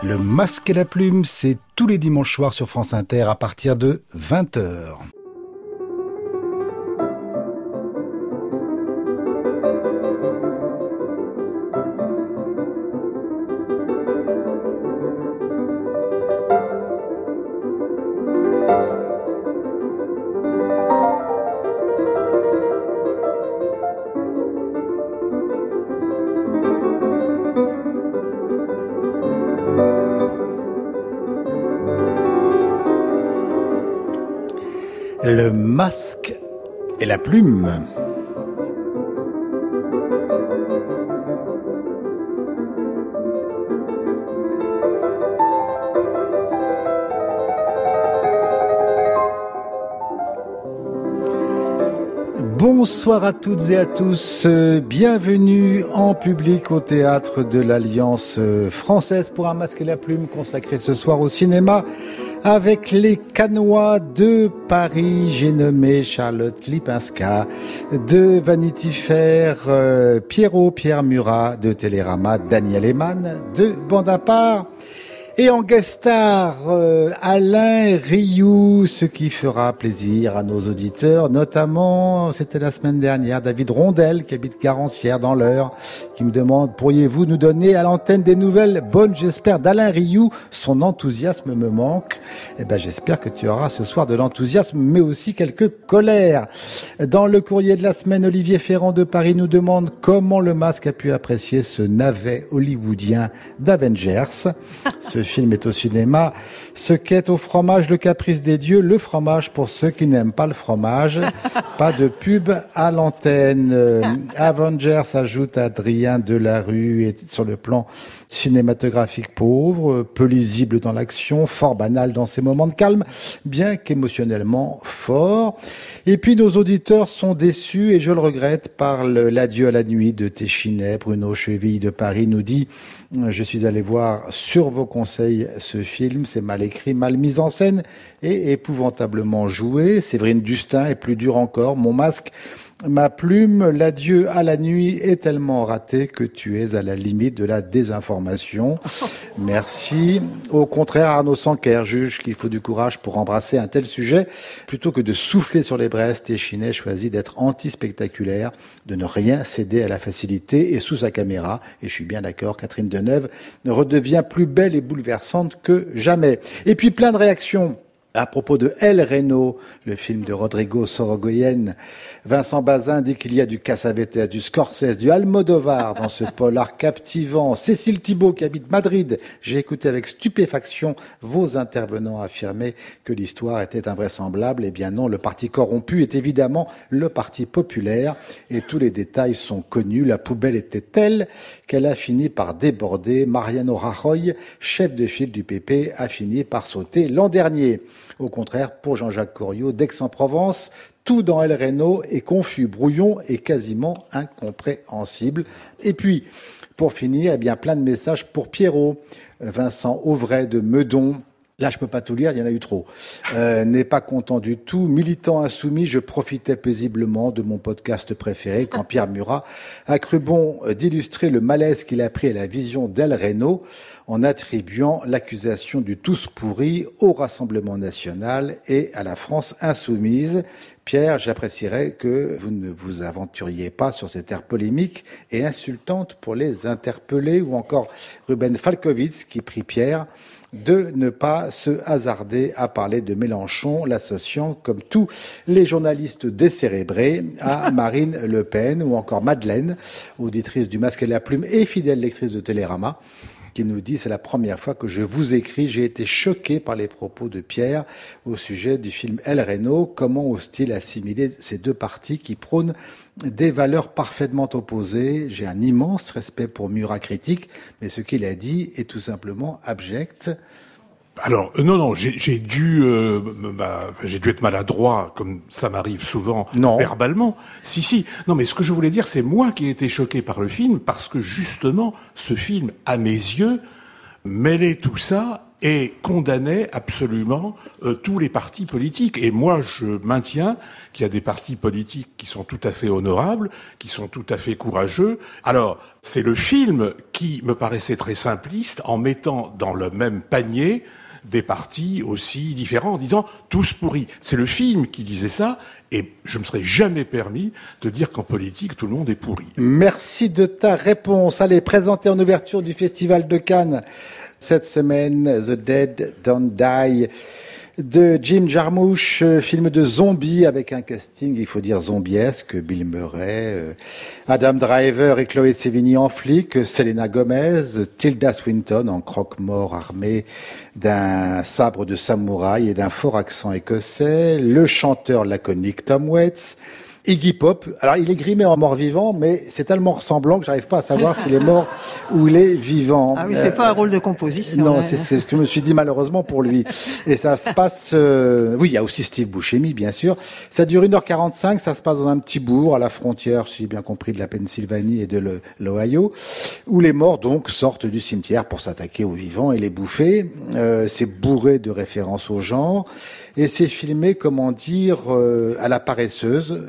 Le Masque et la Plume, c'est tous les dimanches soirs sur France Inter à partir de 20h. Le Masque et la Plume. Bonsoir à toutes et à tous, bienvenue en public au théâtre de l'Alliance française pour un Masque et la Plume consacré ce soir au cinéma. Avec les Canois de Paris, j'ai nommé Charlotte Lipinska, de Vanity Fair, Pierre Murat, de Télérama, Daniel Eman, de Bande à part. Et en guest star, Alain Rioux, ce qui fera plaisir à nos auditeurs, notamment, c'était la semaine dernière, David Rondel, qui habite Garancière dans l'Eure, qui me demande, pourriez-vous nous donner à l'antenne des nouvelles bonnes, j'espère, d'Alain Rioux? Son enthousiasme me manque. Eh ben, j'espère que tu auras ce soir de l'enthousiasme, mais aussi quelques colères. Dans le courrier de la semaine, Olivier Ferrand de Paris nous demande comment le Masque a pu apprécier ce navet hollywoodien d'Avengers. Ce film est au cinéma. Ce qu'est au fromage le caprice des dieux, le fromage pour ceux qui n'aiment pas le fromage. Pas de pub à l'antenne. Avengers, ajoute Adrien Delarue, est sur le plan cinématographique pauvre, peu lisible dans l'action, fort banal dans ses moments de calme, bien qu'émotionnellement fort. Et puis nos auditeurs sont déçus, et je le regrette, par l'adieu à la nuit de Téchinet. Bruno Cheville de Paris nous dit: je suis allé voir sur vos conseils ce film, c'est mal écrit, mal mis en scène et épouvantablement joué. Séverine Dustin est plus dur encore. Mon masque, ma plume, l'adieu à la nuit est tellement raté que tu es à la limite de la désinformation. Merci. Au contraire, Arnaud Sanquer juge qu'il faut du courage pour embrasser un tel sujet. Plutôt que de souffler sur les braises, Téchinet choisit d'être anti-spectaculaire, de ne rien céder à la facilité, et sous sa caméra, et je suis bien d'accord, Catherine Deneuve redevient plus belle et bouleversante que jamais. Et puis plein de réactions à propos de El Reno, le film de Rodrigo Sorogoyen. Vincent Bazin dit qu'il y a du Cassavetes, du Scorsese, du Almodovar dans ce polar captivant. Cécile Thibault, qui habite Madrid, j'ai écouté avec stupéfaction vos intervenants affirmer que l'histoire était invraisemblable. Eh bien non, le parti corrompu est évidemment le parti populaire, et tous les détails sont connus. La poubelle était telle qu'elle a fini par déborder. Mariano Rajoy, chef de file du PP, a fini par sauter l'an dernier. Au contraire, pour Jean-Jacques Corriot d'Aix-en-Provence, tout dans El Reno est confus, brouillon et quasiment incompréhensible. Et puis, pour finir, eh bien, plein de messages pour Pierrot. Vincent Auvray de Meudon. Là, je peux pas tout lire, il y en a eu trop. N'est pas content du tout. Militant insoumis, je profitais paisiblement de mon podcast préféré quand Pierre Murat a cru bon d'illustrer le malaise qu'il a pris à la vision d'El Reno en attribuant l'accusation du tous pourri au Rassemblement national et à la France insoumise. Pierre, j'apprécierais que vous ne vous aventuriez pas sur cette ère polémique et insultante pour les interpellés, ou encore Ruben Falkovitz qui prie Pierre de ne pas se hasarder à parler de Mélenchon, l'associant, comme tous les journalistes décérébrés, à Marine Le Pen, ou encore Madeleine, auditrice du Masque et la Plume et fidèle lectrice de Télérama, qui nous dit: c'est la première fois que je vous écris, j'ai été choqué par les propos de Pierre au sujet du film El Reno. Comment ose-t-il assimiler ces deux partis qui prônent des valeurs parfaitement opposées? J'ai un immense respect pour Murat critique, mais ce qu'il a dit est tout simplement abject. Alors non, j'ai dû être maladroit, comme ça m'arrive souvent verbalement. Si. Non, mais ce que je voulais dire, c'est moi qui ai été choqué par le film, parce que justement, ce film, à mes yeux, mêlait tout ça et condamnait absolument tous les partis politiques. Et moi, je maintiens qu'il y a des partis politiques qui sont tout à fait honorables, qui sont tout à fait courageux. Alors, c'est le film qui me paraissait très simpliste en mettant dans le même panier des partis aussi différents, en disant tous pourris. C'est le film qui disait ça, et je me serais jamais permis de dire qu'en politique, tout le monde est pourri. Merci de ta réponse. Allez, présenté en ouverture du Festival de Cannes cette semaine, The Dead Don't Die, de Jim Jarmusch, film de zombies avec un casting, il faut dire zombiesque, Bill Murray, Adam Driver et Chloé Sevigny en flic, Selena Gomez, Tilda Swinton en croque-mort armée d'un sabre de samouraï et d'un fort accent écossais, le chanteur laconique Tom Waits, Iggy Pop. Alors, il est grimé en mort-vivant, mais c'est tellement ressemblant que j'arrive pas à savoir s'il est mort ou il est vivant. Ah oui, c'est pas un rôle de composition. Non, c'est ce que je me suis dit malheureusement pour lui. Et ça se passe... Oui, il y a aussi Steve Buscemi, bien sûr. Ça dure 1h45, ça se passe dans un petit bourg à la frontière, si j'ai bien compris, de la Pennsylvanie et de l'Ohio, où les morts, donc, sortent du cimetière pour s'attaquer aux vivants et les bouffer. C'est bourré de références au genre. Et c'est filmé, comment dire, à la paresseuse.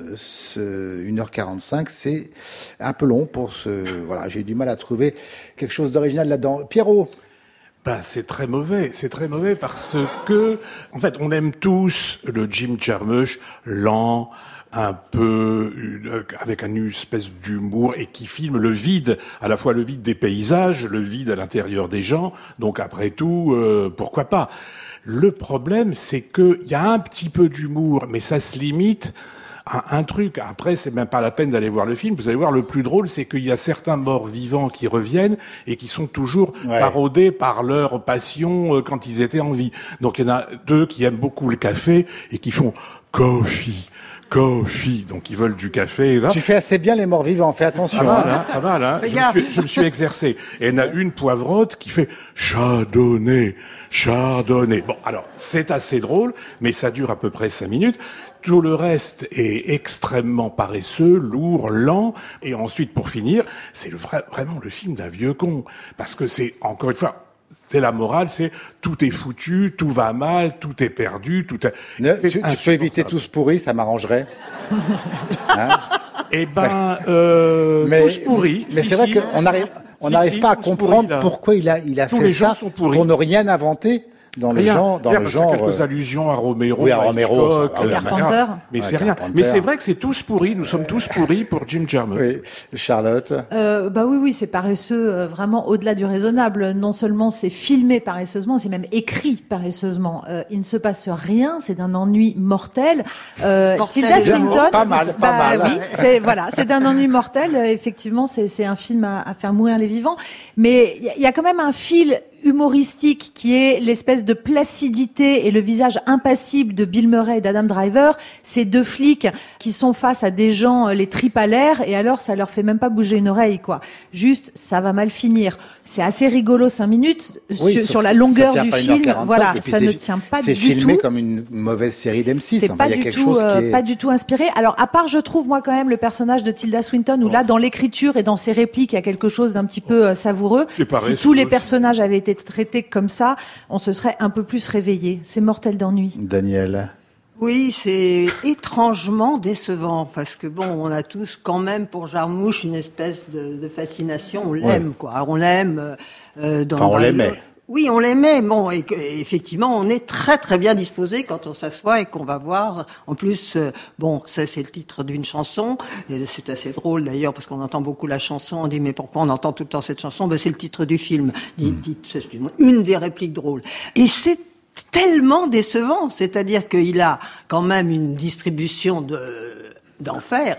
1h45, c'est un peu long pour voilà, j'ai eu du mal à trouver quelque chose d'original là-dedans. Pierrot? C'est très mauvais parce que, en fait, on aime tous le Jim Jarmusch lent, un peu, avec une espèce d'humour et qui filme le vide, à la fois le vide des paysages, le vide à l'intérieur des gens. Donc après tout, pourquoi pas? Le problème, c'est que il y a un petit peu d'humour, mais ça se limite à un truc. Après, c'est même pas la peine d'aller voir le film. Vous allez voir, le plus drôle, c'est qu'il y a certains morts vivants qui reviennent et qui sont toujours taraudés par leur passion quand ils étaient en vie. Donc il y en a deux qui aiment beaucoup le café et qui font coffee. Donc ils veulent du café. Là. Tu fais assez bien les morts vivants, fais attention. Pas mal, hein. Je me suis exercé. Et il y en a une poivrotte qui fait Chardonnay. Bon, alors, c'est assez drôle, mais ça dure à peu près 5 minutes. Tout le reste est extrêmement paresseux, lourd, lent. Et ensuite, pour finir, c'est vraiment le film d'un vieux con. Parce que c'est, encore une fois, c'est la morale, c'est tout est foutu, tout va mal, tout est perdu, tout est... Tu peux éviter tous pourris, ça m'arrangerait. Hein? Tous pourris. Mais c'est vrai qu'on n'arrive pas à comprendre pourquoi il a fait ça pour ne rien inventer dans le genre. Quelques allusions à Romero, à Romero, Carpenter. Mais c'est rien. Mais c'est vrai que c'est tous pourris. Nous sommes tous pourris pour Jim Jarmusch. Oui. Charlotte. Oui, c'est paresseux, vraiment au-delà du raisonnable. Non seulement c'est filmé paresseusement, c'est même écrit paresseusement. Il ne se passe rien, c'est d'un ennui mortel. Tilda Swinton. Pas mal. Oui, c'est d'un ennui mortel. Effectivement, c'est un film à faire mourir les vivants. Mais il y a quand même un fil humoristique qui est l'espèce de placidité et le visage impassible de Bill Murray et d'Adam Driver, ces deux flics qui sont face à des gens les tripes à l'air et alors ça leur fait même pas bouger une oreille quoi. Juste ça va mal finir. C'est assez rigolo 5 minutes sur la longueur du film. Voilà, ça ne tient pas du tout. C'est filmé comme une mauvaise série d'M6. C'est pas du tout inspiré. Alors à part je trouve moi quand même le personnage de Tilda Swinton où là dans l'écriture et dans ses répliques il y a quelque chose d'un petit peu savoureux. Si tous les personnages avaient été traités comme ça, on se serait un peu plus réveillé. C'est mortel d'ennui. Daniel. Oui, c'est étrangement décevant parce que on a tous quand même pour Jarmusch une espèce de fascination. On l'aime, quoi. Alors, on l'aime. On l'aimait. Oui, on l'aimait. Et effectivement, on est très très bien disposé quand on s'assoit et qu'on va voir. En plus, ça c'est le titre d'une chanson. Et c'est assez drôle d'ailleurs parce qu'on entend beaucoup la chanson. On dit mais pourquoi on entend tout le temps cette chanson? C'est le titre du film. C'est une des répliques drôles. Et c'est tellement décevant. C'est-à-dire qu'il a quand même une distribution d'enfer.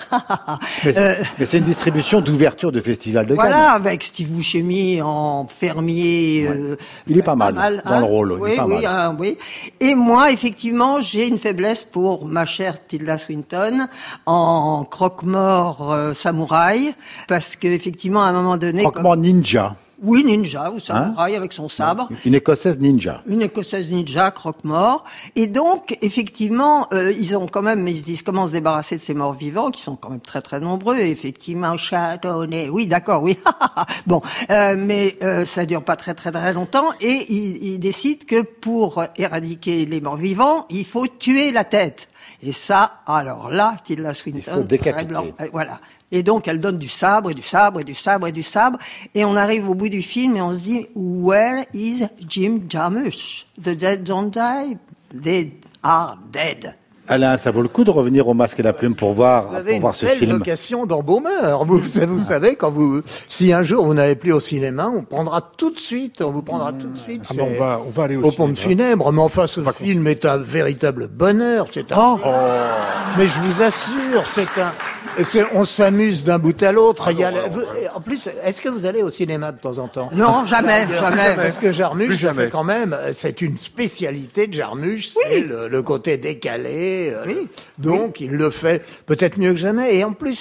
Mais c'est une distribution d'ouverture de festival de Cannes. Voilà, avec Steve Buscemi en fermier. Il est pas mal dans le rôle. Oui. Et moi, effectivement, j'ai une faiblesse pour ma chère Tilda Swinton en croque-mort samouraï, parce que effectivement, à un moment donné, croque-mort ninja. Oui, ninja ou samouraï avec son sabre. Une Écossaise ninja. Une Écossaise ninja, croque-mort. Et donc, effectivement, ils se disent comment se débarrasser de ces morts vivants, qui sont quand même très très nombreux. Et effectivement, Chardonnay. Oui, d'accord, oui. Bon, mais ça dure pas très très très longtemps. Et ils décident que pour éradiquer les morts vivants, il faut tuer la tête. Et ça, alors là, Tilda Swinton, il faut décapiter. blanc, voilà. Et donc, elle donne du sabre, et du sabre, et du sabre, et du sabre. Et on arrive au bout du film et on se dit, where is Jim Jarmusch? The dead don't die, they are dead. Alain, ça vaut le coup de revenir au Masque et la Plume pour voir ce film. Vous avez une belle vocation d'embaumeur. Vous savez, si un jour vous n'allez plus au cinéma, on vous prendra tout de suite On va aller aux pompes funèbres. Mais enfin, ce film est un véritable bonheur. Mais je vous assure, on s'amuse d'un bout à l'autre. En plus, est-ce que vous allez au cinéma de temps en temps? Non, jamais. Parce que Jarmusch, quand même, c'est une spécialité de Jarmusch, c'est le côté décalé. Donc, il le fait peut-être mieux que jamais. Et en plus,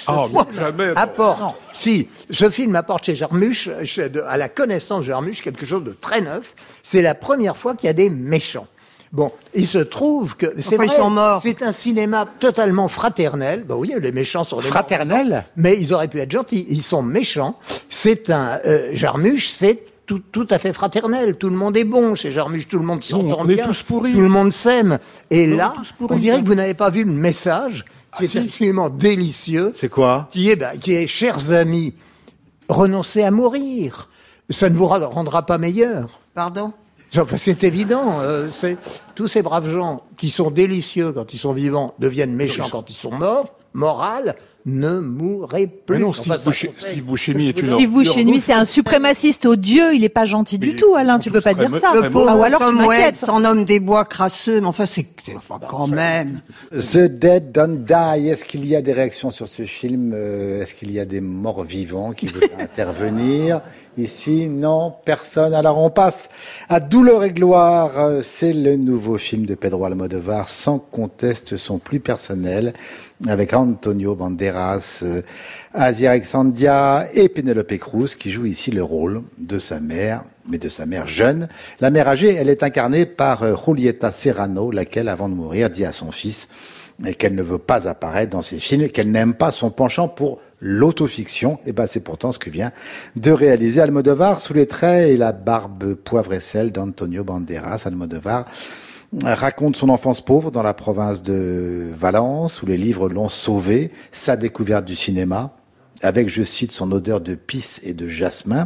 ce film apporte chez Jarmusch, à la connaissance de Jarmusch, quelque chose de très neuf. C'est la première fois qu'il y a des méchants. Bon, il se trouve que ils sont morts. C'est un cinéma totalement fraternel. Ben oui, les méchants sont fraternels, mais ils auraient pu être gentils. Ils sont méchants. C'est un Jarmusch, c'est tout à fait fraternel. Tout le monde est bon chez Jarmusch, tout le monde s'entend bien. Tous pourris. Tout le monde s'aime. Et là, on dirait que vous n'avez pas vu le message qui est absolument délicieux. C'est quoi? Qui est, chers amis, renoncez à mourir. Ça ne vous rendra pas meilleur. Pardon? Enfin, c'est évident. Tous ces braves gens qui sont délicieux quand ils sont vivants deviennent méchants quand ils sont morts. Morale, ne mourrez plus. Mais non, Steve Buscemi est une... Steve Buscemi, c'est un suprémaciste odieux. Il est pas gentil du tout, Alain. Tu peux pas dire ça. Le pauvre ou alors Tom Waits, son homme des bois crasseux. Mais enfin, quand même. The Dead Don't Die. Est-ce qu'il y a des réactions sur ce film? Est-ce qu'il y a des morts vivants qui veulent intervenir? Ici, non, personne. Alors on passe à Douleur et gloire. C'est le nouveau film de Pedro Almodovar, sans conteste son plus personnel, avec Antonio Banderas, Asia Alexandria et Penélope Cruz, qui jouent ici le rôle de sa mère, mais de sa mère jeune. La mère âgée, elle est incarnée par Julieta Serrano, laquelle, avant de mourir, dit à son fils qu'elle ne veut pas apparaître dans ses films, qu'elle n'aime pas son penchant pour l'autofiction. Et ben, c'est pourtant ce que vient de réaliser Almodovar sous les traits et la barbe poivre et sel d'Antonio Banderas. Almodovar raconte son enfance pauvre dans la province de Valence, où les livres l'ont sauvé, sa découverte du cinéma, avec, je cite, son odeur de pisse et de jasmin.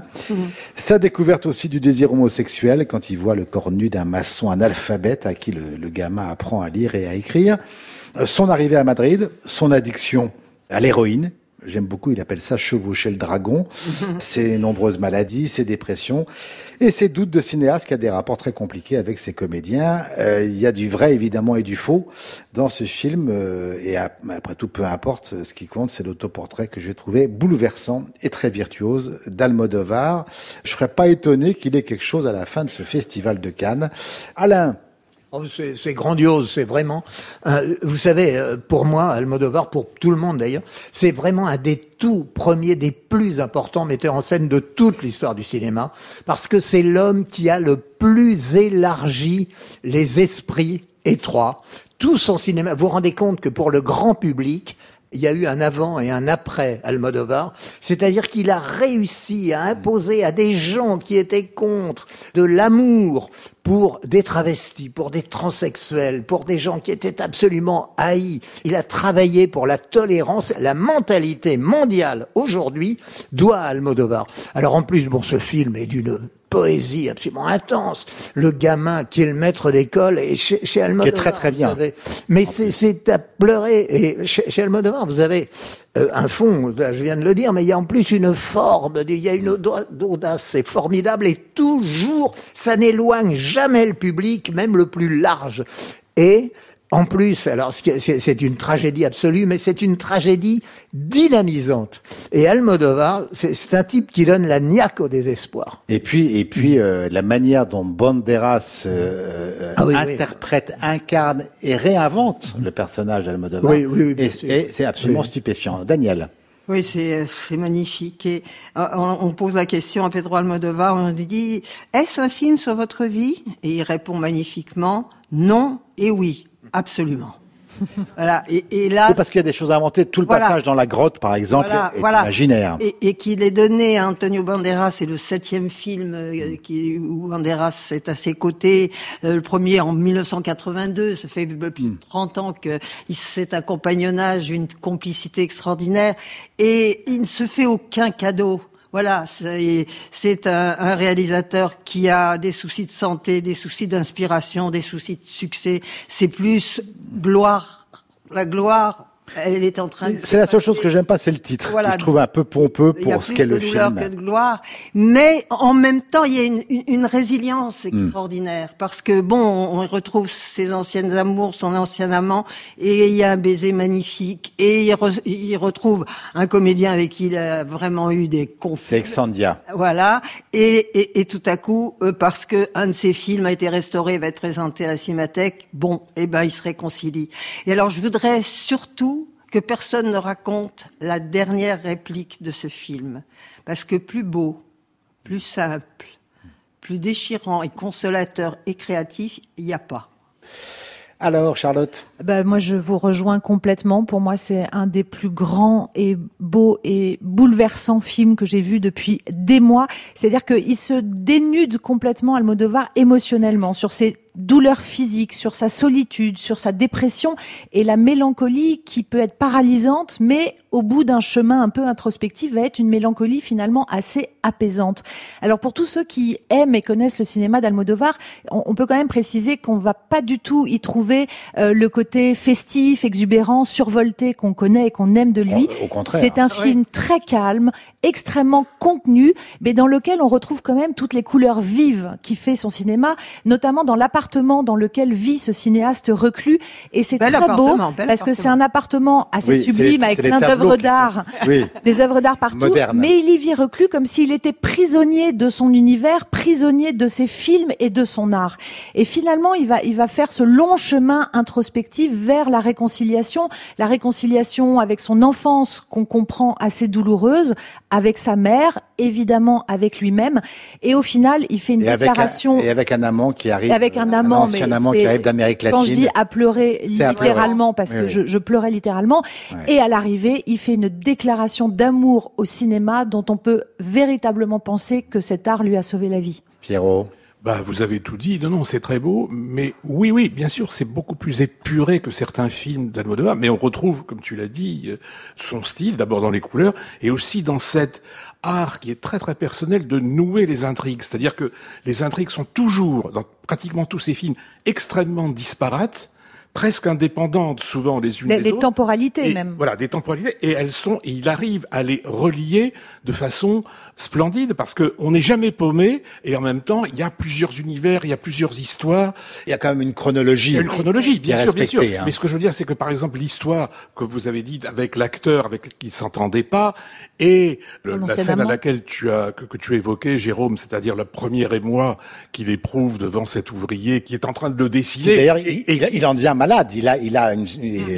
Sa découverte aussi du désir homosexuel quand il voit le corps nu d'un maçon analphabète à qui le gamin apprend à lire et à écrire. Son arrivée à Madrid, son addiction à l'héroïne. J'aime beaucoup, il appelle ça chevaucher le dragon. Ses nombreuses maladies, ses dépressions et ses doutes de cinéaste qui a des rapports très compliqués avec ses comédiens. Il y a du vrai, évidemment, et du faux dans ce film. Et après tout, peu importe, ce qui compte, c'est l'autoportrait que j'ai trouvé bouleversant et très virtuose d'Almodovar. Je serais pas étonné qu'il ait quelque chose à la fin de ce festival de Cannes. Alain. C'est grandiose, c'est vraiment... vous savez, pour moi, Almodovar, pour tout le monde d'ailleurs, c'est vraiment un des tout premiers, des plus importants metteurs en scène de toute l'histoire du cinéma, parce que c'est l'homme qui a le plus élargi les esprits étroits. Tout son cinéma, vous vous rendez compte que pour le grand public, il y a eu un avant et un après Almodovar, c'est-à-dire qu'il a réussi à imposer à des gens qui étaient contre de l'amour pour des travestis, pour des transsexuels, pour des gens qui étaient absolument haïs. Il a travaillé pour la tolérance. La mentalité mondiale aujourd'hui doit à Almodovar. Alors en plus, bon, ce film est d'une poésie absolument intense. Le gamin qui est le maître d'école et chez Almodovar, qui est très très bien. Mais c'est à pleurer. Et chez Almodovar, vous avez un fond, je viens de le dire, mais il y a en plus une forme, il y a une audace, c'est formidable, et toujours, ça n'éloigne jamais le public, même le plus large. Et en plus, alors c'est une tragédie absolue, mais c'est une tragédie dynamisante. Et Almodovar, c'est un type qui donne la niaque au désespoir. Et puis la manière dont Banderas interprète, incarne et réinvente le personnage d'Almodovar. Oui, et c'est absolument stupéfiant. Daniel. Oui, c'est magnifique. Et on pose la question à Pedro Almodovar, on lui dit « Est-ce un film sur votre vie ?» Et il répond magnifiquement « Non et oui, absolument ». Voilà. Et là, oui, parce qu'il y a des choses à inventer. Tout le passage dans la grotte, par exemple, est imaginaire. Et qu'il est donné à Antonio Banderas, c'est le 7e film où Banderas est à ses côtés. Le premier en 1982, ça fait plus de 30 ans que c'est un compagnonnage, une complicité extraordinaire. Et il ne se fait aucun cadeau. Voilà, c'est un réalisateur qui a des soucis de santé, des soucis d'inspiration, des soucis de succès. C'est plus gloire. La gloire, elle est en train de... C'est la seule chose que j'aime pas, c'est le titre. Voilà. Je trouve un peu pompeux pour ce qu'est le film. Il y a plus de douleur que de gloire. Mais en même temps, il y a une résilience extraordinaire. Parce que bon, on retrouve ses anciennes amours, son ancien amant, et il y a un baiser magnifique. Et il retrouve un comédien avec qui il a vraiment eu des conflits. C'est Exandia. Voilà. Et tout à coup, parce que un de ses films a été restauré, va être présenté à la Cinémathèque, ils se réconcilient. Et alors, je voudrais surtout que personne ne raconte la dernière réplique de ce film. Parce que plus beau, plus simple, plus déchirant et consolateur et créatif, il n'y a pas. Alors, Charlotte? Moi, je vous rejoins complètement. Pour moi, c'est un des plus grands et beaux et bouleversants films que j'ai vus depuis des mois. C'est-à-dire qu'il se dénude complètement, Almodovar, émotionnellement, sur ses douleur physique, sur sa solitude, sur sa dépression et la mélancolie qui peut être paralysante, mais au bout d'un chemin un peu introspectif va être une mélancolie finalement assez apaisante. Alors pour tous ceux qui aiment et connaissent le cinéma d'Almodovar, on peut quand même préciser qu'on va pas du tout y trouver le côté festif, exubérant, survolté qu'on connaît et qu'on aime de lui. Au contraire. C'est un film très calme, extrêmement contenu, mais dans lequel on retrouve quand même toutes les couleurs vives qui fait son cinéma, notamment dans l'appartement dans lequel vit ce cinéaste reclus. Et c'est très beau, parce que c'est un appartement assez sublime, avec plein d'œuvres d'art, des œuvres d'art partout, moderne. Mais il y vit reclus comme s'il était prisonnier de son univers, prisonnier de ses films et de son art. Et finalement, il va faire ce long chemin introspectif vers la réconciliation avec son enfance qu'on comprend assez douloureuse, avec sa mère, évidemment avec lui-même, et au final, il fait une déclaration... Et avec un amant qui arrive... Avec un ancien amant qui arrive d'Amérique latine. Quand je dis à pleurer littéralement, parce que je pleurais littéralement, et à l'arrivée, il fait une déclaration d'amour au cinéma dont on peut véritablement penser que cet art lui a sauvé la vie. Pierrot? Vous avez tout dit. Non, c'est très beau. Mais oui, bien sûr, c'est beaucoup plus épuré que certains films d'Almodovar. Mais on retrouve, comme tu l'as dit, son style, d'abord dans les couleurs, et aussi dans cet art qui est très très personnel de nouer les intrigues. C'est-à-dire que les intrigues sont toujours, dans pratiquement tous ces films, extrêmement disparates, presque indépendantes souvent les unes des autres. Les temporalités même. Voilà, des temporalités. Et il arrive à les relier de façon splendide parce que on n'est jamais paumé et en même temps, il y a plusieurs univers, il y a plusieurs histoires. Il y a quand même une chronologie. Il y a une chronologie, bien sûr. Hein. Mais ce que je veux dire, c'est que par exemple, l'histoire que vous avez dit avec l'acteur avec qui il s'entendait pas et la scène à laquelle que tu évoquais, Jérôme, c'est-à-dire le premier émoi qu'il éprouve devant cet ouvrier qui est en train de le dessiner. D'ailleurs, il en devient malade. Il a une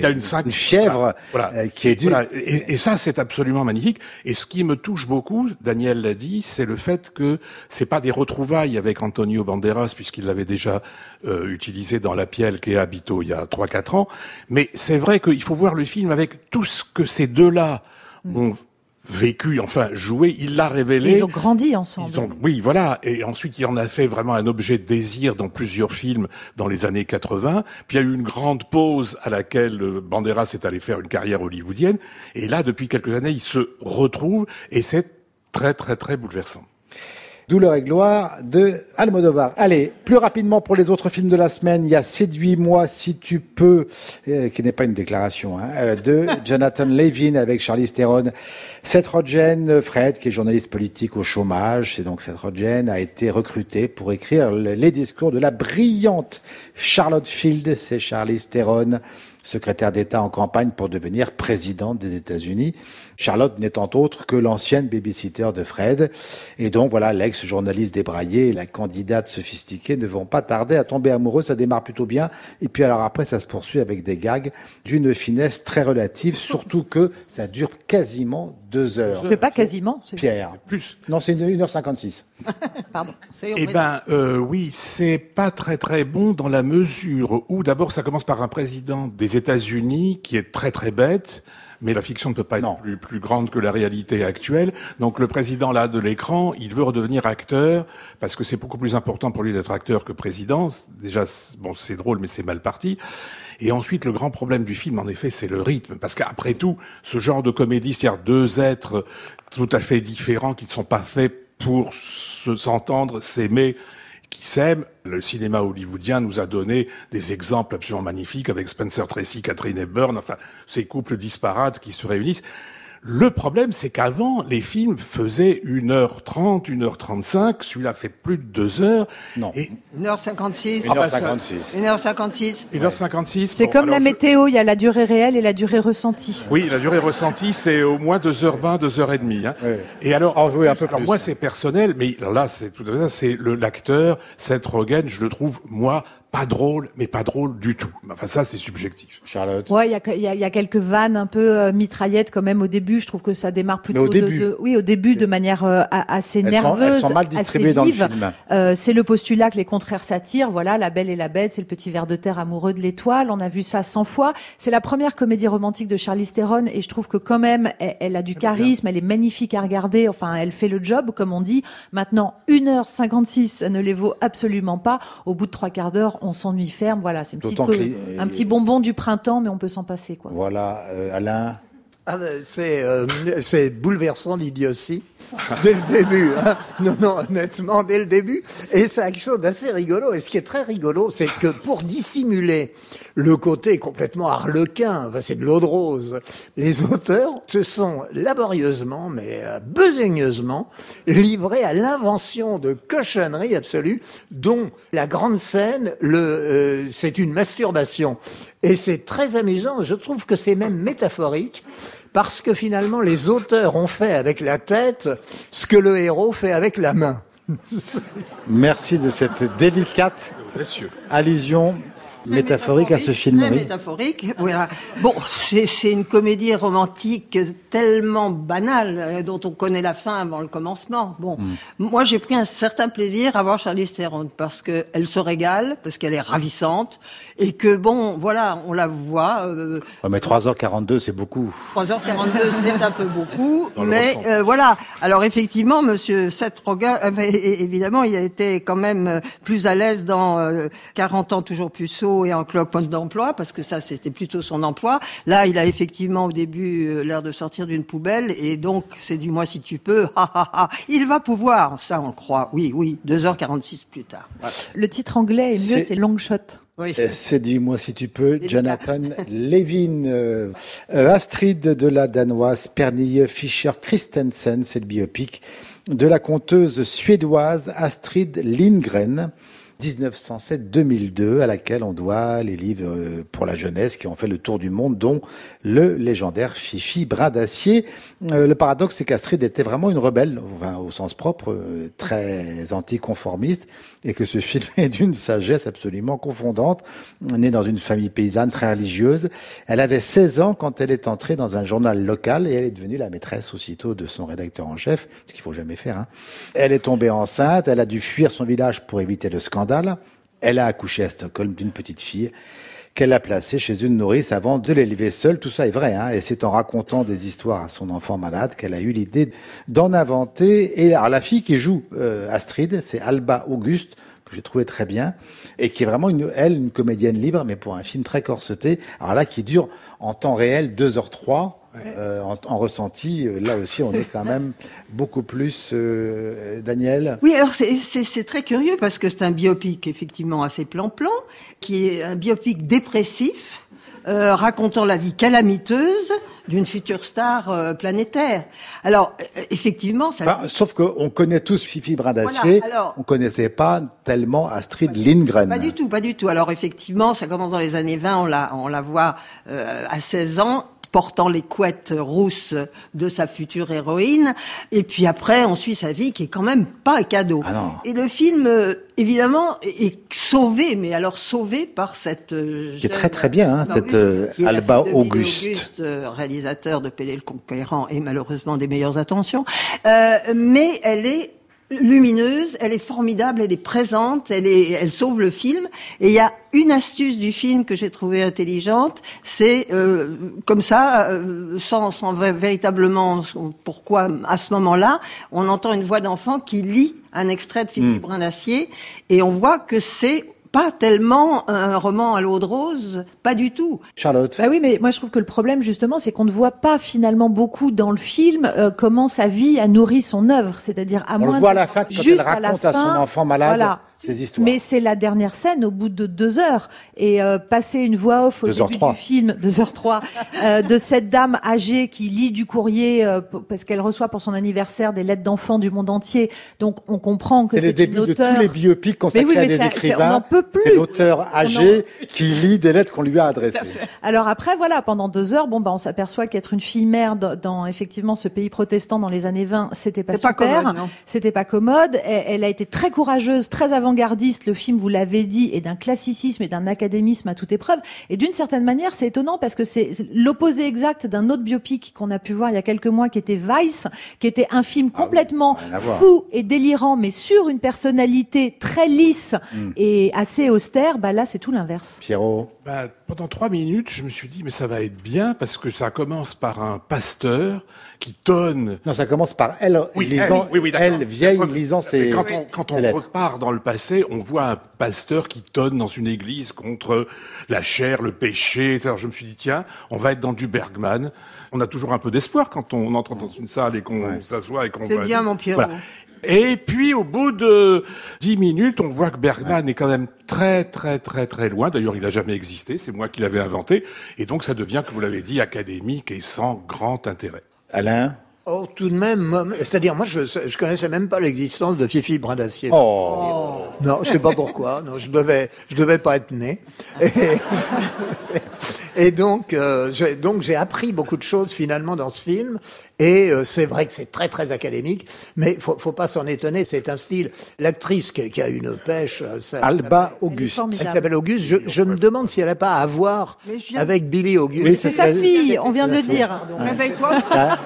fièvre qui est dure. Voilà. Et ça, c'est absolument magnifique. Et ce qui me touche beaucoup, Daniel l'a dit, c'est le fait que c'est pas des retrouvailles avec Antonio Banderas, puisqu'il l'avait déjà utilisé dans La Piel qu'est Habito il y a 3-4 ans. Mais c'est vrai qu'il faut voir le film avec tout ce que ces deux-là ont vécu, enfin joué, il l'a révélé. Ils ont grandi ensemble. Oui, voilà. Et ensuite, il en a fait vraiment un objet de désir dans plusieurs films dans les années 80. Puis il y a eu une grande pause à laquelle Banderas est allé faire une carrière hollywoodienne. Et là, depuis quelques années, il se retrouve et c'est très, très, très bouleversant. Douleur et gloire de Almodovar. Allez, plus rapidement pour les autres films de la semaine, il y a Séduis-moi si tu peux, qui n'est pas une déclaration, de Jonathan Levin avec Charlize Theron. Seth Rogen, Fred, qui est journaliste politique au chômage, c'est donc Seth Rogen, a été recruté pour écrire les discours de la brillante Charlotte Field, c'est Charlize Theron. secrétaire d'État en campagne pour devenir présidente des États-Unis. Charlotte n'étant autre que l'ancienne babysitter de Fred. Et donc, voilà, l'ex-journaliste débraillé et la candidate sophistiquée ne vont pas tarder à tomber amoureux. Ça démarre plutôt bien. Et puis, alors après, ça se poursuit avec des gags d'une finesse très relative, surtout que ça dure quasiment 2 heures. C'est pas quasiment. Pierre. Plus. Non, c'est 1h56. Pardon. Oui, c'est pas très très bon dans la mesure où d'abord ça commence par un président des États-Unis qui est très très bête. Mais la fiction ne peut pas être plus grande que la réalité actuelle. Donc le président là de l'écran, il veut redevenir acteur parce que c'est beaucoup plus important pour lui d'être acteur que président. Déjà, bon, c'est drôle, mais c'est mal parti. Et ensuite, le grand problème du film, en effet, c'est le rythme. Parce qu'après tout, ce genre de comédie, c'est-à-dire 2 êtres tout à fait différents qui ne sont pas faits pour s'entendre, s'aimer, qui s'aiment. Le cinéma hollywoodien nous a donné des exemples absolument magnifiques avec Spencer Tracy, Katharine Hepburn, enfin, ces couples disparates qui se réunissent. Le problème, c'est qu'avant, les films faisaient 1h30, 1h35. Celui-là fait plus de 2 heures. Non. 1h56. 1h56. 1h56. 1h56. C'est comme la météo, il y a la durée réelle et la durée ressentie. Oui, la durée ressentie, c'est au moins 2h20, 2h30. Hein. Oui. Et alors, oui, un peu plus. Moi, c'est personnel, mais là, c'est tout à fait ça. C'est l'acteur, Seth Rogen, je le trouve, moi, pas drôle, mais pas drôle du tout. Enfin, ça, c'est subjectif. Charlotte. Ouais, il y a quelques vannes un peu mitraillettes quand même au début. Je trouve que ça démarre plutôt au début. au début de manière assez nerveuse, elles sont mal distribuées dans le film. C'est le postulat que les contraires s'attirent. Voilà, La Belle et la Bête, c'est le petit ver de terre amoureux de l'étoile. On a vu ça 100 fois. C'est la première comédie romantique de Charlize Theron et je trouve que quand même, elle a du charisme, elle est magnifique à regarder. Enfin, elle fait le job, comme on dit. Maintenant, 1h56, ça ne les vaut absolument pas. Au bout de 3/4 d'heure, on s'ennuie ferme. Voilà, c'est un petit bonbon du printemps, mais on peut s'en passer, quoi. Voilà, Alain. C'est bouleversant d'idiotie dès le début. Hein. Non, honnêtement, dès le début. Et c'est quelque chose d'assez rigolo. Et ce qui est très rigolo, c'est que pour dissimuler le côté complètement harlequin, c'est de l'eau de rose, les auteurs se sont laborieusement, mais besogneusement, livrés à l'invention de cochonneries absolues, dont la grande scène, c'est une masturbation. Et c'est très amusant. Je trouve que c'est même métaphorique. Parce que finalement, les auteurs ont fait avec la tête ce que le héros fait avec la main. Merci de cette délicate allusion métaphorique à ce film. Très métaphorique, voilà. Bon, c'est une comédie romantique tellement banale, dont on connaît la fin avant le commencement. Bon, moi j'ai pris un certain plaisir à voir Charlize Theron parce que elle se régale, parce qu'elle est ravissante et que bon, voilà, on la voit. Mais 3h42, c'est beaucoup. 3h42, c'est un peu beaucoup, mais voilà. Alors effectivement, Monsieur Seth Rogen, évidemment, il a été quand même plus à l'aise dans 40 ans toujours plus sot et en Cloque Pointe d'emploi, parce que ça, c'était plutôt son emploi. Là, il a effectivement au début l'air de sortir d'une poubelle, et donc c'est du moi si tu peux. Il va pouvoir, ça on le croit. Oui, 2h46 plus tard. Voilà. Le titre anglais est mieux, c'est Long Shot. Oui. C'est du moi si tu peux, Jonathan Levin. Astrid de la Danoise, Pernille Fischer Christensen, c'est le biopic de la conteuse suédoise Astrid Lindgren, 1907-2002, à laquelle on doit les livres pour la jeunesse qui ont fait le tour du monde, dont le légendaire Fifi Bras d'Acier. Le paradoxe, c'est qu'Astrid était vraiment une rebelle, enfin, au sens propre, très anticonformiste, et que ce film est d'une sagesse absolument confondante. Née dans une famille paysanne très religieuse, elle avait 16 ans quand elle est entrée dans un journal local, et elle est devenue la maîtresse aussitôt de son rédacteur en chef, ce qu'il faut jamais faire. Hein. Elle est tombée enceinte, elle a dû fuir son village pour éviter le scandale. Elle a accouché à Stockholm d'une petite fille qu'elle a placée chez une nourrice avant de l'élever seule. Tout ça est vrai, hein. Et c'est en racontant des histoires à son enfant malade qu'elle a eu l'idée d'en inventer. Et alors, la fille qui joue Astrid, c'est Alba Auguste, que j'ai trouvé très bien, et qui est vraiment une comédienne libre, mais pour un film très corseté. Alors là, qui dure en temps réel 2h03. En ressenti, là aussi, on est quand même beaucoup plus... Daniel ? Oui, alors c'est très curieux parce que c'est un biopic effectivement assez plan-plan, qui est un biopic dépressif, racontant la vie calamiteuse d'une future star planétaire. Alors, effectivement, ça... sauf qu'on connaît tous Fifi Brindacier, Voilà, alors... on connaissait pas tellement Astrid Lindgren. Pas du tout. Alors, effectivement, ça commence dans les années 20, on la voit à 16 ans, portant les couettes rousses de sa future héroïne. Et puis après, on suit sa vie qui est quand même pas un cadeau. Ah non. Et le film, évidemment, est sauvé, mais alors sauvé par cette Qui est très très bien, cette Alba Auguste. Réalisateur de Pélée le Conquérant et malheureusement des meilleures intentions. Mais elle est lumineuse, elle est formidable, elle est présente, elle sauve le film. Et il y a une astuce du film que j'ai trouvée intelligente, c'est comme ça, sans véritablement pourquoi à ce moment-là, on entend une voix d'enfant qui lit un extrait de Fifi Brindacier et on voit que c'est pas tellement un roman à l'eau de rose, pas du tout. Charlotte. Bah oui, mais moi je trouve que le problème justement, c'est qu'on ne voit pas finalement beaucoup dans le film comment sa vie a nourri son œuvre, c'est-à-dire à On moins le voit à la fin quand elle raconte à son fin, enfant malade voilà. ses histoires. Mais c'est la dernière scène au bout de 2 heures et passer une voix off au début du film, 2h03, de cette dame âgée qui lit du courrier parce qu'elle reçoit pour son anniversaire des lettres d'enfants du monde entier. Donc on comprend que c'est le début une auteure... de tous les biopics consacrés à des écrivains. On n'en peut plus. C'est l'auteur âgé qui lit des lettres qu'on lui a adressées. Alors après, voilà, pendant 2 heures, on s'aperçoit qu'être une fille mère dans effectivement ce pays protestant dans les années 20, c'était pas super. Pas commode, non. C'était pas commode. Elle a été très courageuse, très avant-gardiste. Le film, vous l'avez dit, est d'un classicisme et d'un académisme à toute épreuve. Et d'une certaine manière, c'est étonnant parce que c'est l'opposé exact d'un autre biopic qu'on a pu voir il y a quelques mois, qui était Vice, qui était un film complètement fou et délirant, mais sur une personnalité très lisse et assez austère. Bah là, c'est tout l'inverse. Pierrot. Pendant 3 minutes, je me suis dit, mais ça va être bien, parce que ça commence par un pasteur qui tonne. Non, ça commence par elle, elle vieille, lisant ses Quand on lettres. repart dans le passé, on voit un pasteur qui tonne dans une église contre la chair, le péché. Alors je me suis dit, tiens, on va être dans du Bergman. On a toujours un peu d'espoir quand on entre dans une salle et qu'on s'assoit et qu'on C'est bien, mon Pierrot. Voilà. Et puis, au bout de 10 minutes, on voit que Bergman est quand même très, très, très, très loin. D'ailleurs, il n'a jamais existé. C'est moi qui l'avais inventé. Et donc, ça devient, comme vous l'avez dit, académique et sans grand intérêt. Alain? Oh, tout de même, c'est-à-dire, moi, je connaissais même pas l'existence de Fifi Brindacier. Oh. Non, je sais pas pourquoi. Non, je devais pas être né. Et donc j'ai appris beaucoup de choses finalement dans ce film. Et c'est vrai que c'est très très académique, mais faut pas s'en étonner. C'est un style. L'actrice qui a une pêche, Alba Auguste. Elle s'appelle Auguste. Je me demande si elle n'a pas à voir avec Billy Auguste. Oui, C'est sa fille, on vient de le dire. Réveille-toi.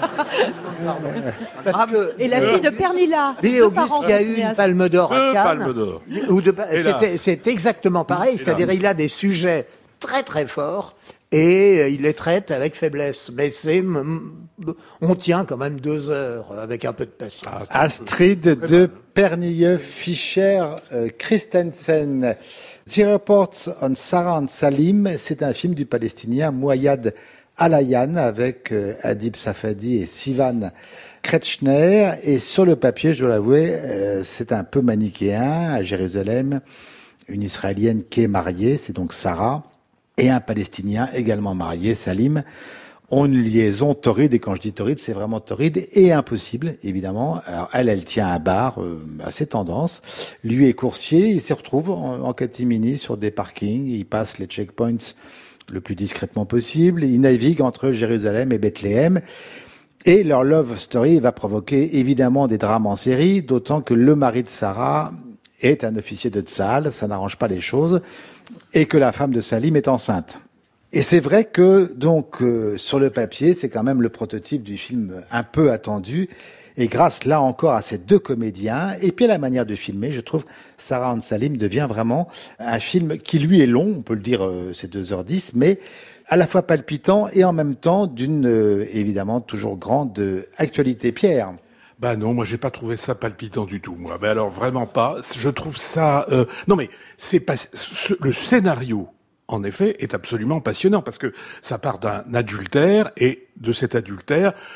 Parce que Et la fille de Pernilla. Billy Auguste qui a eu une palme d'or à Cannes. Palme d'or. C'est exactement pareil. C'est-à-dire il a des sujets très très forts et il les traite avec faiblesse. Mais on tient quand même 2 heures avec un peu de patience. Astrid de Pernille, Fischer, Christensen. The Reports on Sarah and Salim, c'est un film du Palestinien Mouayad Alayan avec Adib Safadi et Sivan Kretschner. Et sur le papier, je dois l'avouer, c'est un peu manichéen. À Jérusalem, une Israélienne qui est mariée, c'est donc Sarah, et un Palestinien également marié, Salim, ont une liaison torride. Et quand je dis torride, c'est vraiment torride et impossible, évidemment. Alors elle tient un bar assez tendance. Lui est coursier, il s'y retrouve en catimini sur des parkings. Il passe les checkpoints le plus discrètement possible. Il navigue entre Jérusalem et Bethléem. Et leur love story va provoquer évidemment des drames en série, d'autant que le mari de Sarah est un officier de Tzahal, ça n'arrange pas les choses, et que la femme de Salim est enceinte. Et c'est vrai que, donc, sur le papier, c'est quand même le prototype du film un peu attendu. Et grâce, là encore, à ces 2 comédiens, et puis à la manière de filmer, je trouve Sarah and Salim devient vraiment un film qui, lui, est long, on peut le dire, c'est 2h10, mais à la fois palpitant et en même temps d'une, évidemment, toujours grande actualité. Pierre? Non, moi j'ai pas trouvé ça palpitant du tout, moi. Alors vraiment pas. Je trouve ça. Non, mais c'est pas le scénario. En effet, est absolument passionnant parce que ça part d'un adultère et de cet adultère,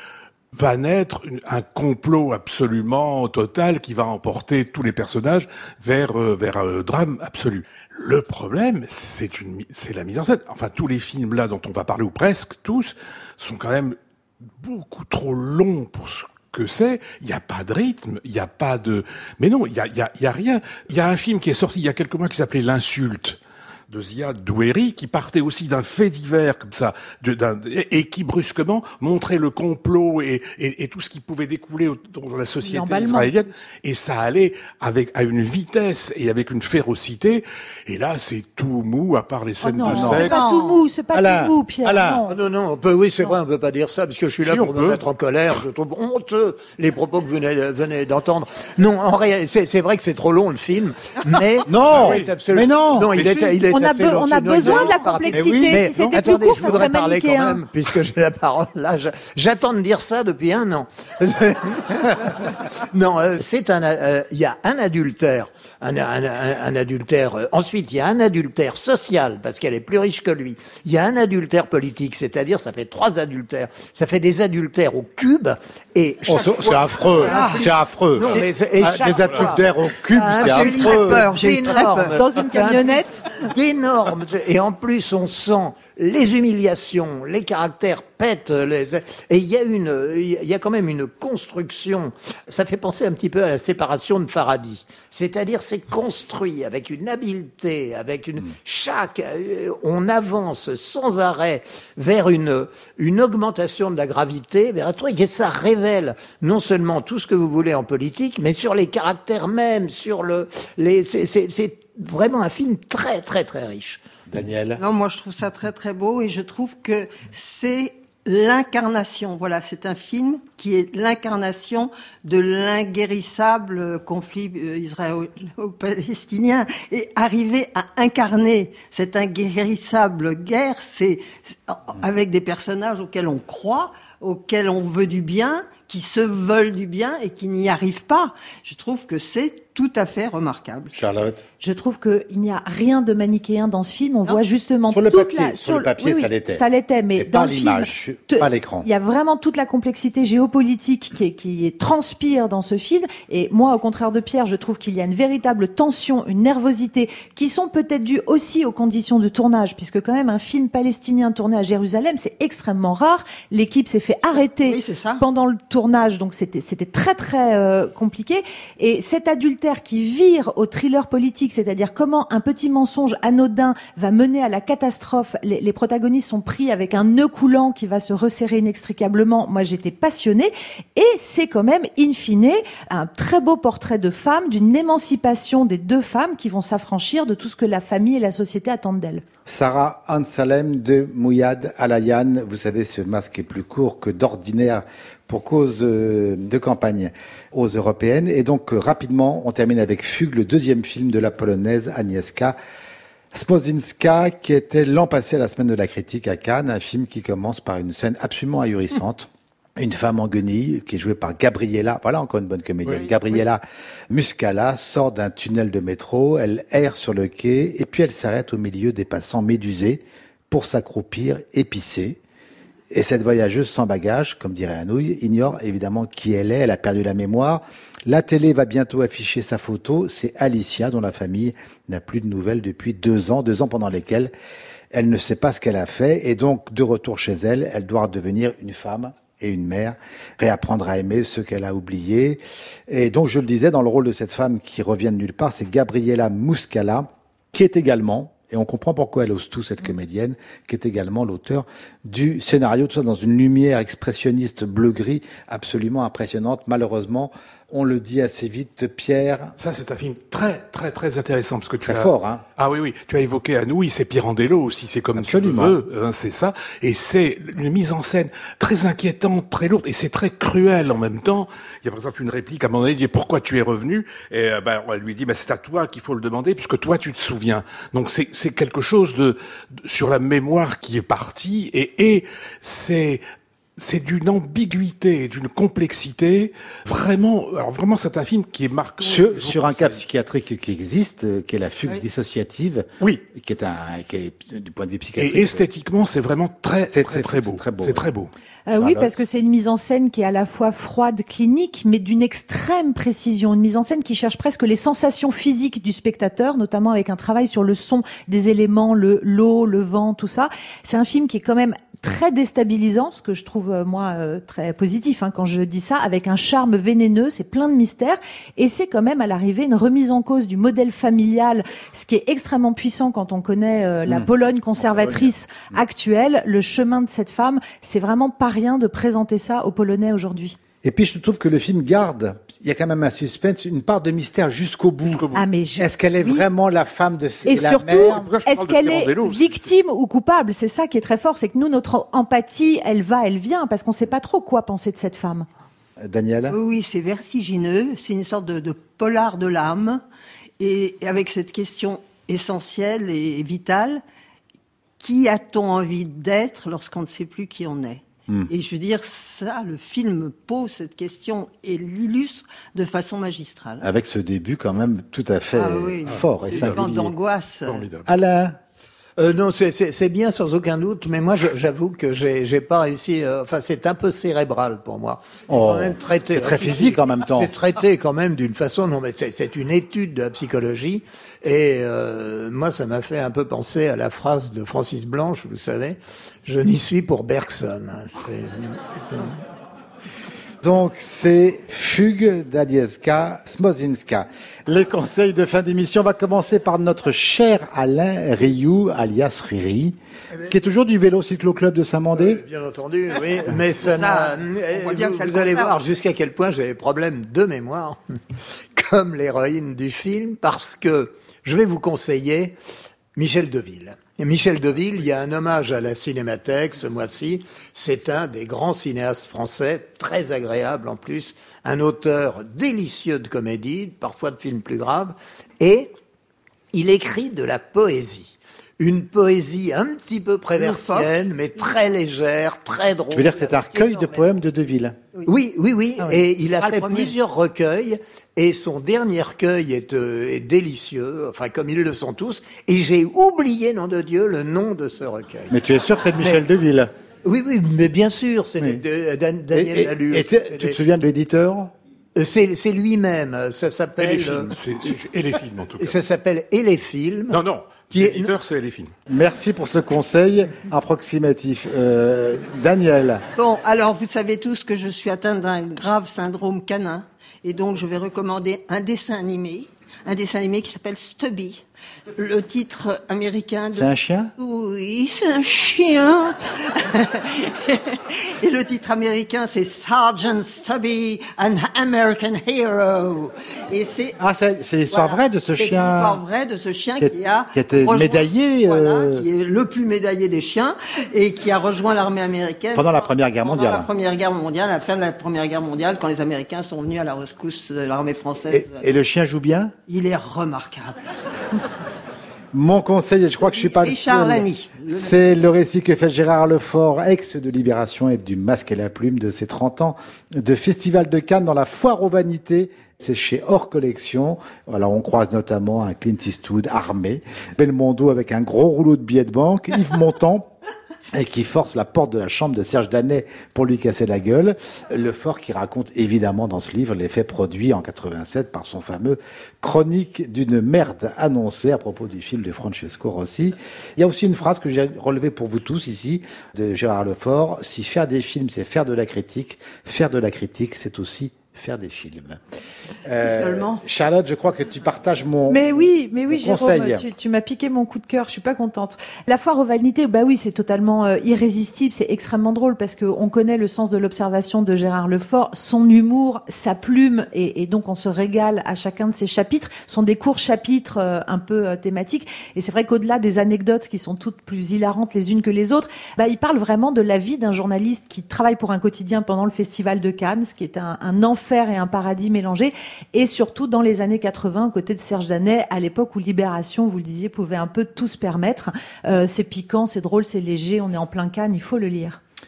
va naître un complot absolument total qui va emporter tous les personnages vers un drame absolu. Le problème, c'est la mise en scène. Enfin, tous les films là dont on va parler, ou presque tous, sont quand même beaucoup trop longs pour ce que c'est. Il n'y a pas de rythme, il n'y a pas de... Mais non, il y a rien. Il y a un film qui est sorti il y a quelques mois qui s'appelait L'Insulte, de Ziad Doueri, qui partait aussi d'un fait divers comme ça, et qui brusquement montrait le complot et tout ce qui pouvait découler dans la société israélienne. Et ça allait à une vitesse et avec une férocité. Et là, c'est tout mou, à part les scènes de sexe. C'est pas tout mou, c'est pas tout mou, Pierre. Non, oui, c'est vrai, on peut pas dire ça, parce que je suis là pour me mettre en colère. Je trouve honteux les propos que vous venez d'entendre. Non, en réalité, c'est vrai que c'est trop long, le film, mais... Non, mais non. Non, il est on a besoin de la complexité. Mais si c'était attendez, plus court, je ça voudrais serait parler quand manichéen. même, puisque j'ai la parole. Là, j'attends de dire ça depuis 1 an. Non, il y a un adultère. Un adultère. Ensuite, il y a un adultère social, parce qu'elle est plus riche que lui. Il y a un adultère politique, c'est-à-dire, ça fait 3 adultères. Ça fait des adultères au cube, et c'est affreux. C'est affreux. Non, mais des adultères au cube, c'est affreux. J'ai eu très peur. Dans une camionnette. D'énormes. Et en plus, on sent les humiliations, les caractères pètent, et il y a quand même une construction. Ça fait penser un petit peu à la séparation de Faraday. C'est-à-dire, c'est construit avec une habileté, avec on avance sans arrêt vers une augmentation de la gravité, vers un truc, et ça révèle non seulement tout ce que vous voulez en politique, mais sur les caractères même, c'est vraiment un film très, très, très riche. Daniel? Non, moi je trouve ça très très beau et je trouve que c'est l'incarnation. Voilà, c'est un film qui est l'incarnation de l'inguérissable conflit israélo-palestinien. Et arriver à incarner cette inguérissable guerre, c'est avec des personnages auxquels on croit, auxquels on veut du bien, qui se veulent du bien et qui n'y arrivent pas. Je trouve que c'est tout à fait remarquable. Charlotte? Je trouve qu'il n'y a rien de manichéen dans ce film. On voit justement sur le toute papier, sur le papier, oui, ça l'était. Ça l'était, mais dans pas le l'image, film, pas l'écran. Il y a vraiment toute la complexité géopolitique qui transpire dans ce film. Et moi, au contraire de Pierre, je trouve qu'il y a une véritable tension, une nervosité, qui sont peut-être dues aussi aux conditions de tournage, puisque quand même un film palestinien tourné à Jérusalem, c'est extrêmement rare. L'équipe s'est fait arrêter pendant le tournage, donc c'était très très compliqué. Et cet adultère qui vire au thriller politique, c'est-à-dire comment un petit mensonge anodin va mener à la catastrophe. Les protagonistes sont pris avec un nœud coulant qui va se resserrer inextricablement. Moi, j'étais passionnée. Et c'est quand même, in fine, un très beau portrait de femme, d'une émancipation des 2 femmes qui vont s'affranchir de tout ce que la famille et la société attendent d'elles. Sarah Ansalem de Mouyad Alayan. Vous savez, ce masque est plus court que d'ordinaire pour cause de campagne aux européennes. Et donc, rapidement, on termine avec Fugue, le 2e film de la polonaise Agnieszka Smozyńska, qui était l'an passé à la semaine de la critique à Cannes, un film qui commence par une scène absolument ahurissante. Une femme en guenilles, qui est jouée par Gabriela, voilà encore une bonne comédienne, Gabriela Muscala, sort d'un tunnel de métro, elle erre sur le quai, et puis elle s'arrête au milieu des passants médusés pour s'accroupir et pisser. Et cette voyageuse sans bagage, comme dirait Anouilh, ignore évidemment qui elle est, elle a perdu la mémoire. La télé va bientôt afficher sa photo, c'est Alicia, dont la famille n'a plus de nouvelles depuis 2 ans, 2 ans pendant lesquels elle ne sait pas ce qu'elle a fait, et donc de retour chez elle, elle doit devenir une femme et une mère, réapprendre à aimer ce qu'elle a oublié. Et donc, je le disais, dans le rôle de cette femme qui revient de nulle part, c'est Gabriela Muscala, qui est également, et on comprend pourquoi elle ose tout, cette comédienne, qui est également l'auteur du scénario, tout ça dans une lumière expressionniste bleu-gris absolument impressionnante. Malheureusement, on le dit assez vite, Pierre. Ça, c'est un film très, très, très intéressant, parce que tu as... fort, hein. Ah oui, tu as évoqué Anouilh, c'est Pirandello aussi, c'est comme absolument. Tu le veux, hein, c'est ça. Et c'est une mise en scène très inquiétante, très lourde, et c'est très cruel en même temps. Il y a par exemple une réplique, à un moment donné, il dit « Pourquoi tu es revenu ?» Et on lui dit « C'est à toi qu'il faut le demander, puisque toi, tu te souviens. » Donc c'est quelque chose sur la mémoire qui est partie, et c'est c'est d'une ambiguïté et d'une complexité vraiment. Alors vraiment, c'est un film qui est marquant. Sur un cas psychiatrique qui existe, qui est la fugue dissociative. Oui. Qui est du point de vue psychiatrique. Et esthétiquement, c'est vraiment très beau. C'est très beau. Oui, parce que c'est une mise en scène qui est à la fois froide, clinique, mais d'une extrême précision. Une mise en scène qui cherche presque les sensations physiques du spectateur, notamment avec un travail sur le son des éléments, l'eau, le vent, tout ça. C'est un film qui est quand même très déstabilisant, ce que je trouve très positif quand je dis ça, avec un charme vénéneux, c'est plein de mystères, et c'est quand même à l'arrivée une remise en cause du modèle familial, ce qui est extrêmement puissant quand on connaît la Pologne conservatrice actuelle. Le chemin de cette femme, c'est vraiment pas rien de présenter ça aux Polonais aujourd'hui. Et puis je trouve que le film garde, il y a quand même un suspense, une part de mystère jusqu'au bout. Est-ce qu'elle est vraiment la femme de et la surtout, mère? est-ce qu'elle est victime ou coupable? C'est ça qui est très fort, c'est que nous, notre empathie, elle va, elle vient, parce qu'on sait pas trop quoi penser de cette femme. Daniel? Oui, c'est vertigineux, c'est une sorte de polar de l'âme, et avec cette question essentielle et vitale, qui a-t-on envie d'être lorsqu'on ne sait plus qui on est? Et je veux dire, ça, le film pose cette question et l'illustre de façon magistrale. Avec ce début quand même tout à fait fort et singulier. D'angoisse. Alain? Non, c'est bien sans aucun doute, mais moi j'avoue que j'ai pas réussi. Enfin, c'est un peu cérébral pour moi. C'est quand même traité. C'est très physique en même temps. C'est traité quand même d'une façon. Non, mais c'est une étude de la psychologie. Et moi, ça m'a fait un peu penser à la phrase de Francis Blanche, vous savez. Je n'y suis pour Bergson. Donc, c'est Fugue d'Agnieszka Smozyńska. Les conseils de fin d'émission, on va commencer par notre cher Alain Rioux, alias Riri, qui est toujours du Vélo Cyclo Club de Saint-Mandé. Bien entendu, oui, mais vous allez voir jusqu'à quel point j'ai des problèmes de mémoire, comme l'héroïne du film, parce que je vais vous conseiller Michel Deville. Et Michel Deville, il y a un hommage à la Cinémathèque ce mois-ci. C'est un des grands cinéastes français, très agréable en plus, un auteur délicieux de comédie, parfois de films plus graves, et il écrit de la poésie. Une poésie un petit peu prévertienne, mais très légère, très drôle. Tu veux dire que c'est un recueil de poèmes de Deville? Oui. Ah, oui. Et il a fait plusieurs recueils, et son dernier recueil est délicieux, enfin comme ils le sont tous, et j'ai oublié, nom de Dieu, le nom de ce recueil. Mais tu es sûr que c'est de Michel Deville? Oui, mais bien sûr, c'est Daniel Lalure. Et tu te souviens de l'éditeur? C'est lui-même, ça s'appelle... Et les films, et les films en tout cas. Ça s'appelle Et les films. Non. L'éditeur, c'est les films. Merci pour ce conseil approximatif. Daniel. Bon, alors vous savez tous que je suis atteinte d'un grave syndrome canin, et donc je vais recommander un dessin animé qui s'appelle Stubby. Le titre américain de... C'est un chien? Oui, c'est un chien. Et le titre américain, c'est Sergeant Stubby, an American Hero. Et c'est... Ah, c'est l'histoire vraie de ce chien. C'est l'histoire vraie de ce chien qui a été médaillé. Qui est le plus médaillé des chiens et qui a rejoint l'armée américaine. Pendant la Première Guerre mondiale. Pendant la Première Guerre mondiale, à la fin de la Première Guerre mondiale, quand les Américains sont venus à la rescousse de l'armée française. Et le chien joue bien? Il est remarquable. Mon conseil, et je crois que je suis pas le seul, c'est le récit que fait Gérard Lefort, ex de Libération et du Masque et la Plume, de ses 30 ans de Festival de Cannes dans la Foire aux Vanités. C'est chez Hors Collection. Alors, on croise notamment un Clint Eastwood armé, Belmondo avec un gros rouleau de billets de banque, Yves Montand, et qui force la porte de la chambre de Serge Danet pour lui casser la gueule. Lefort qui raconte évidemment dans ce livre l'effet produit en 87 par son fameux Chronique d'une merde annoncée à propos du film de Francesco Rossi. Il y a aussi une phrase que j'ai relevée pour vous tous ici de Gérard Lefort: si faire des films c'est faire de la critique c'est aussi faire des films. Seulement. Charlotte, je crois que tu partages mon Mais oui, conseil. Jérôme, tu m'as piqué mon coup de cœur, je suis pas contente. La Foire aux Vanités, bah oui, c'est totalement irrésistible, c'est extrêmement drôle parce que on connaît le sens de l'observation de Gérard Lefort, son humour, sa plume, et donc on se régale à chacun de ses chapitres. Ce sont des courts chapitres un peu thématiques, et c'est vrai qu'au-delà des anecdotes qui sont toutes plus hilarantes les unes que les autres, bah il parle vraiment de la vie d'un journaliste qui travaille pour un quotidien pendant le Festival de Cannes, ce qui est un enfer et un paradis mélangés, et surtout dans les années 80, aux côtés de Serge Danet, à l'époque où Libération, vous le disiez, pouvait un peu tout se permettre. C'est piquant, c'est drôle, c'est léger, on est en plein Cannes, il faut le lire.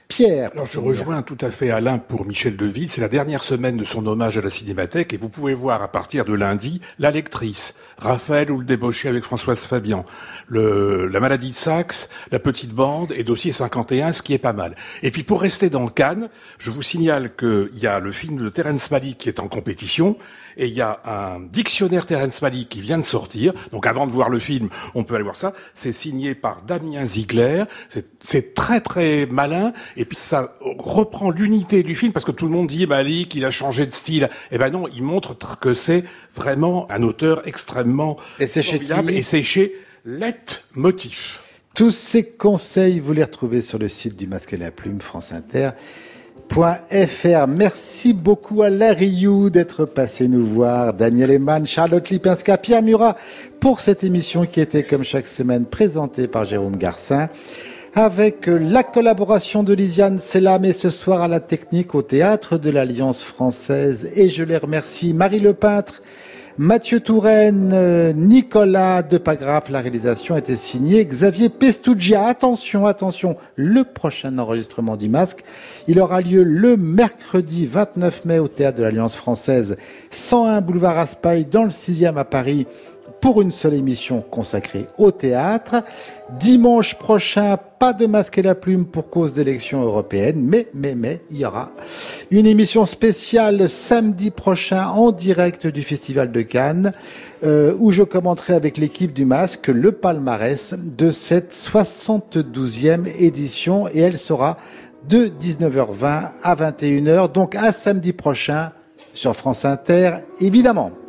Pierre. Alors je rejoins tout à fait Alain pour Michel Deville. C'est la dernière semaine de son hommage à la Cinémathèque et vous pouvez voir à partir de lundi La Lectrice, Raphaël ou le débauché avec Françoise Fabian, La maladie de Saxe, La petite bande et Dossier 51, ce qui est pas mal. Et puis pour rester dans Cannes, je vous signale qu'il y a le film de Terrence Malick qui est en compétition et il y a un dictionnaire Terrence Malick qui vient de sortir. Donc avant de voir le film, on peut aller voir ça. C'est signé par Damien Ziegler. C'est très très malin. Et puis ça reprend l'unité du film parce que tout le monde dit Malick, il a changé de style. Eh ben non, il montre que c'est vraiment un auteur extrêmement formidable. Et c'est chez Leitmotiv. Tous ces conseils, vous les retrouvez sur le site du Masque et la Plume, France Inter. .fr. Merci beaucoup à Larry You d'être passé nous voir, Daniel Eman, Charlotte Lipinska, Pierre Murat pour cette émission qui était comme chaque semaine présentée par Jérôme Garcin avec la collaboration de Lisiane Selam et ce soir à la technique au Théâtre de l'Alliance Française et je les remercie Marie Lepeintre, Mathieu Touraine, Nicolas Depagraf, la réalisation était signée Xavier Pestuggia. Attention, le prochain enregistrement du Masque, il aura lieu le mercredi 29 mai au Théâtre de l'Alliance Française, 101 boulevard Raspail, dans le 6e à Paris, pour une seule émission consacrée au théâtre. Dimanche prochain, pas de Masque et la Plume pour cause d'élections européennes, mais il y aura une émission spéciale samedi prochain en direct du Festival de Cannes, où je commenterai avec l'équipe du Masque le palmarès de cette 72e édition et elle sera de 19h20 à 21h, donc à samedi prochain sur France Inter, évidemment.